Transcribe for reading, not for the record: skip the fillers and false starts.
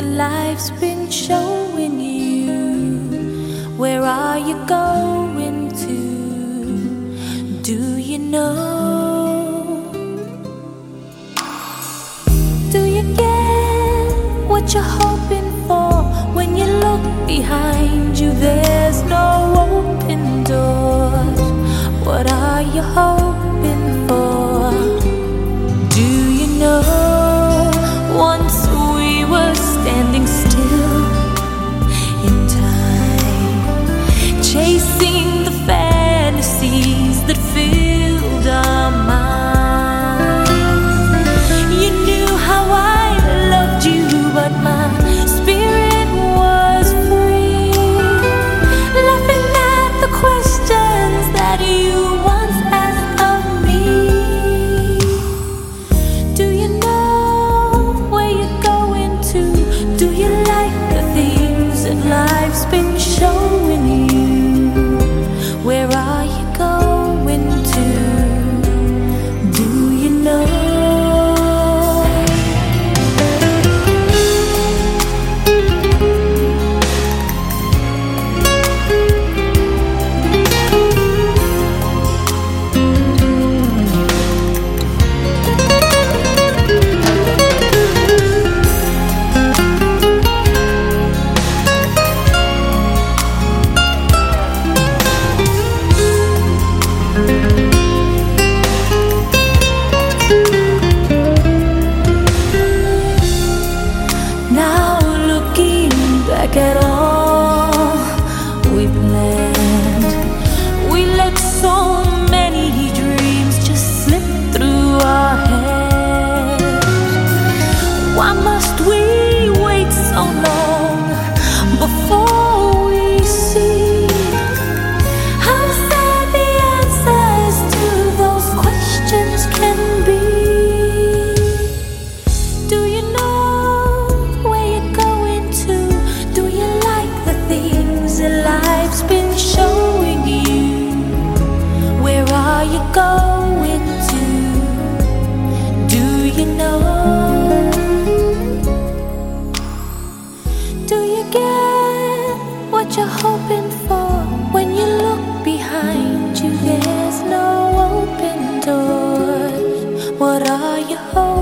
that life's been showing you? Where are you going to? Do you know? Do you get what you're hoping for? When you look behind you, there's no open doors. What are you hoping for? Do you know? Once we were standing still in time, chasing the fantasies that filled our minds. You knew how I loved you, but my spirit was free, laughing at the questions that you once asked of me. Do you know where you're going to? Do you like the things that life's been showing you? Where are you going to? Do you know? Back at all we planned, we let so many dreams just slip through our hands. Why must we wait so long before we see how sad the answers to those questions can be? Do you know life's been showing you? Where are you going to? Do you know? Do you get what you're hoping for? When you look behind you, there's no open doors. What are you hoping?